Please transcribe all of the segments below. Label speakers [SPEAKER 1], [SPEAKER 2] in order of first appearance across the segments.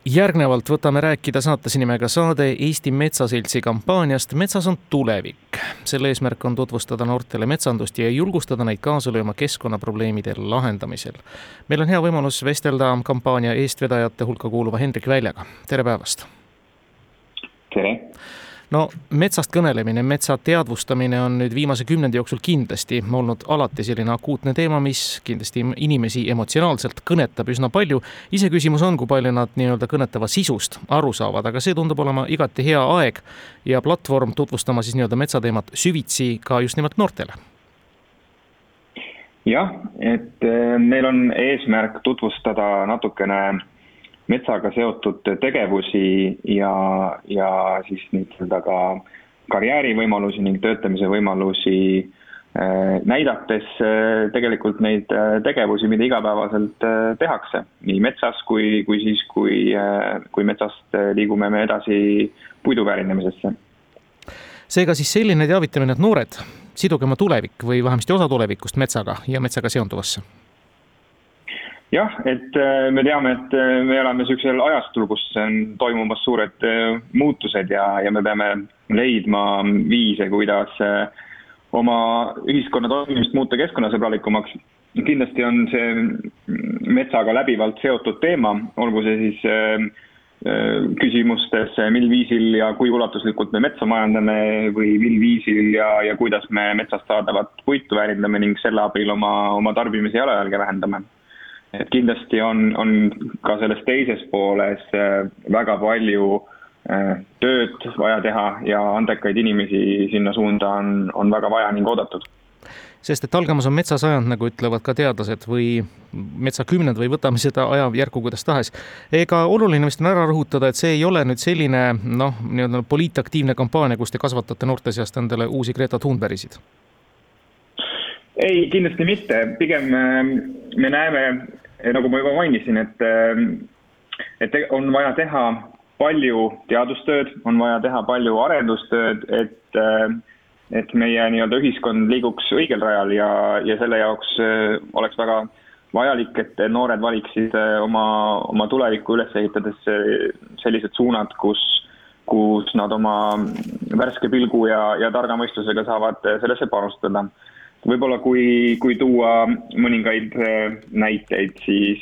[SPEAKER 1] Järgnevalt võtame rääkida saates nimega Saade Eesti Metsaseltsi kampaaniast Metsas on tulevik. Selle eesmärk on tutvustada noortele metsandust ja julgustada neid kaasa lööma keskkonnaprobleemide lahendamisel. Meil on hea võimalus vestelda kampaania eestvedajate hulka kuuluva Hendrik Väljaga. Tere päevast!
[SPEAKER 2] Tere!
[SPEAKER 1] No metsast kõnelemine, metsa teadvustamine on nüüd viimase 10 jooksul kindlasti olnud alati selline akuutne teema, mis kindlasti inimesi emotsionaalselt kõnetab üsna palju. Ise küsimus on, kui palju nad nii-öelda kõnetava sisust aru saavad, aga see tundub olema igati hea aeg ja platvorm tutvustama siis nii-öelda metsateemat süvitsi ka just nimelt noortele.
[SPEAKER 2] Jah, et meil on eesmärk tutvustada natukene metsaga seotud tegevusi ja siis nii-öelda ka karjäärivõimalusi ning töötamise võimalusi, näidates tegelikult neid tegevusi, mida igapäevaselt tehakse. Nii metsas kui metsast liigume me edasi puidu väärindamisesse.
[SPEAKER 1] Seega siis selline teavitamine, et noored siduge oma tulevik või vähemasti osa tulevikust metsaga ja metsaga seonduvasse.
[SPEAKER 2] Jah, et me teame, et me elame sellisel ajastul, kus on toimumas suured muutused ja me peame leidma viise, kuidas oma ühiskonna toimimist muuta keskkonnasõbralikumaks. Kindlasti on see metsaga läbivalt seotud teema, olgu see siis küsimustes, mil viisil ja kui ulatuslikult me metsa majandame või mil viisil ja kuidas me metsast saadavat puitu väärindame ning selle abil oma tarbimise jalajälge vähendame. Et kindlasti on ka selles teises pooles väga palju tööd vaja teha ja andekaid inimesi sinna suunda on väga vaja ning oodatud.
[SPEAKER 1] Sest et algamas on metsasajand, nagu ütlevad ka teadlased või metsakümnend või võtame seda ajajärku kuidas tahes. Ega oluline vist on ära rõhutada, et see ei ole nüüd selline nii-öelda poliitaktiivne kampaania, kus te kasvatate noorte seast endale uusi Greta Thunbergisid.
[SPEAKER 2] Ei, kindlasti mitte. Pigem me näeme, nagu ma juba mainisin, et on vaja teha palju teadustööd, on vaja teha palju arendustööd, et meie nii-öelda ühiskond liiguks õigel rajal ja selle jaoks oleks väga vajalik, et noored valiksid oma tulevikku üles ehitades sellised suunad, kus nad oma värske pilgu ja targa mõistusega saavad sellesse panustada. Võib-olla kui tuua mõningaid näiteid, siis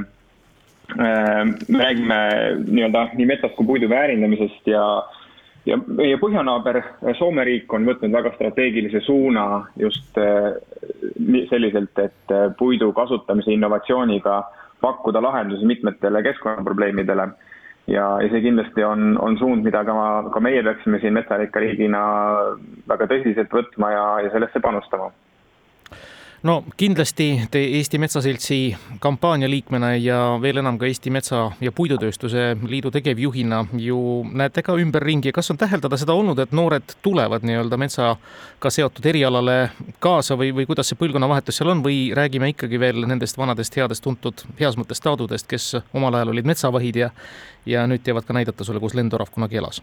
[SPEAKER 2] me räägime nii metsast kui puidu väärindamisest ja meie põhjanaaber Soome riik on võtnud väga strateegilise suuna just selliselt, et puidu kasutamise innovatsiooniga pakkuda lahendusi mitmetele keskkonnaprobleemidele. Ja see kindlasti on suund, mida ka meie peaksime siin metsarikka riigina väga tõsiselt võtma ja sellesse panustama.
[SPEAKER 1] No kindlasti te Eesti Metsaseltsi kampaania liikmena ja veel enam ka Eesti Metsa- ja Puidutööstuse liidu tegevjuhina ju näete ka ümberringi. Kas on täheldada seda olnud, et noored tulevad nii-öelda metsaga seotud erialale kaasa või kuidas see põlvkonnavahetus seal on või räägime ikkagi veel nendest vanadest headest tuntud heas mõttes taadudest, kes omal ajal olid metsavahid ja nüüd teevad ka näidata sulle, kus lendorav kunagi elas?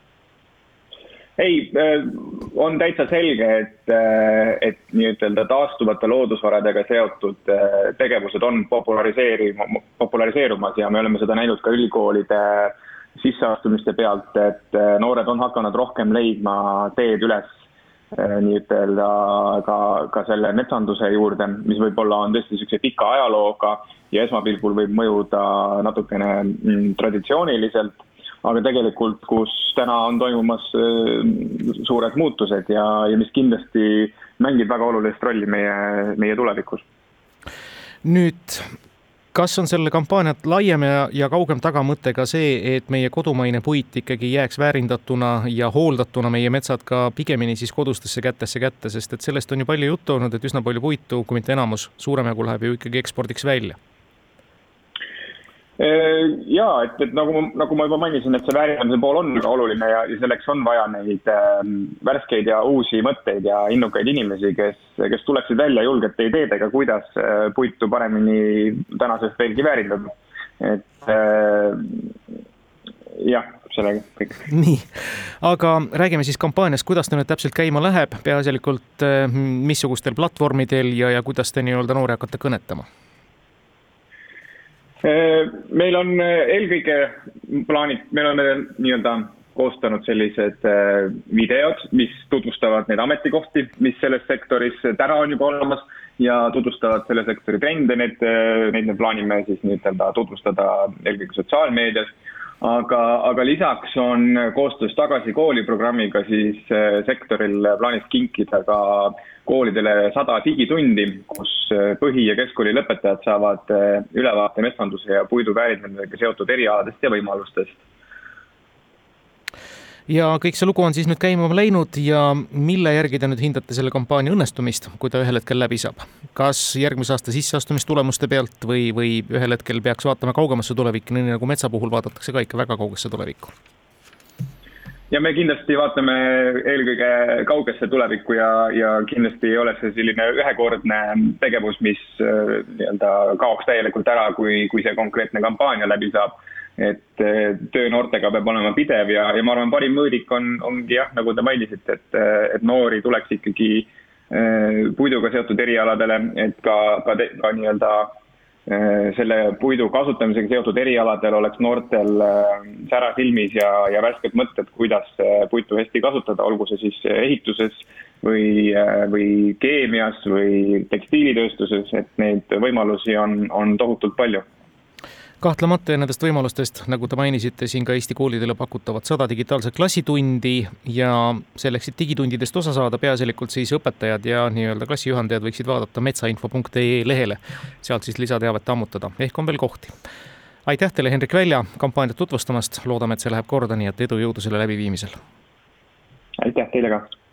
[SPEAKER 1] Ei,
[SPEAKER 2] on täitsa selge, et nii-ütelda taastuvate loodusvaradega seotud tegevused on populariseerumas ja me oleme seda näinud ka ülikoolide sisseastumiste pealt, et noored on hakanud rohkem leidma teed üles nii-ütelda ka selle metsanduse juurde, mis võib-olla on tõesti selline pika ajalooga ja esmapilgul võib mõjuda natukene traditsiooniliselt. Aga tegelikult, kus täna on toimumas suured muutused ja mis kindlasti mängib väga olulist rolli meie tulevikus.
[SPEAKER 1] Nüüd, kas on selle kampaaniat laiem ja kaugem tagamõte ka see, et meie kodumaine puit ikkagi jääks väärindatuna ja hooldatuna meie metsad ka pigemini siis kodustesse kätte, sest et sellest on ju palju juttu olnud, et üsna palju puitu, kui mitte enamus, suurem jagu läheb ju ikkagi ekspordiks välja.
[SPEAKER 2] Jaa, et nagu ma juba mainisin, et see väärindamise pool on väga oluline ja selleks on vaja neid värskeid ja uusi mõtteid ja innukaid inimesi, kes tuleksid välja julgete ideedega, kuidas puitu paremini tänasest veelgi väärindada. Et jah, sellega kõik.
[SPEAKER 1] Nii, aga räägime siis kampaaniast, kuidas ta nüüd täpselt käima läheb, peaasjalikult missugustel platvormidel ja kuidas te nii-öelda noori hakkate kõnetama?
[SPEAKER 2] Meil on eelkõige plaanid, me oleme nii-öelda koostanud sellised videod, mis tutvustavad neid ametikohti, mis selles sektoris täna on juba olemas ja tutvustavad selle sektori trende, neid me plaanime siis nii-öelda tutvustada eelkõige sotsiaalmeedias. Aga lisaks on koostöös Tagasi kooli programmiga siis sektoril plaanis kinkida ka koolidele 100 digitundi, kus põhi- ja keskkooli lõpetajad saavad ülevaate metsanduse ja puidu väärindamisega seotud erialadest ja võimalustest.
[SPEAKER 1] Ja kõik see lugu on siis nüüd käima läinud ja mille järgi te nüüd hindate selle kampaania õnnestumist, kui ta ühel hetkel läbi saab? Kas järgmise aasta sisseastumistulemuste pealt või ühel hetkel peaks vaatama kaugemasse tulevikku, nii nagu metsa puhul vaadatakse ka ikka väga kaugesse tulevikku?
[SPEAKER 2] Ja me kindlasti vaatame eelkõige kaugesse tulevikku ja kindlasti ei ole see selline ühekordne tegevus, mis nii-öelda kaoks täielikult ära, kui see konkreetne kampaania läbi saab. Et töö noortega peab olema pidev ja ma arvan, parim mõõdik ongi jah, nagu te mainisite, et noori tuleks ikkagi puiduga seotud erialadele, et ka nii-öelda selle puidu kasutamisega seotud erialadel oleks noortel sära silmis ja värsked mõtted, kuidas puitu hästi kasutada, olgu see siis ehituses või keemias või tekstiilitööstuses, et neid võimalusi on tohutult palju.
[SPEAKER 1] Kahtlemata ja nendest võimalustest, nagu te mainisite, siin ka Eesti koolidele pakutavad 100 digitaalset klassitundi ja selleks, et digitundidest osa saada, peaasjalikult siis õpetajad ja nii-öelda klassijuhendajad võiksid vaadata metsainfo.ee lehele, sealt siis lisateavet ammutada, ehk on veel kohti. Aitäh teile, Henrik Välja, kampaaniat tutvustamast, loodame, et see läheb korda, nii et edu jõudu selle läbiviimisel.
[SPEAKER 2] Aitäh teile ka!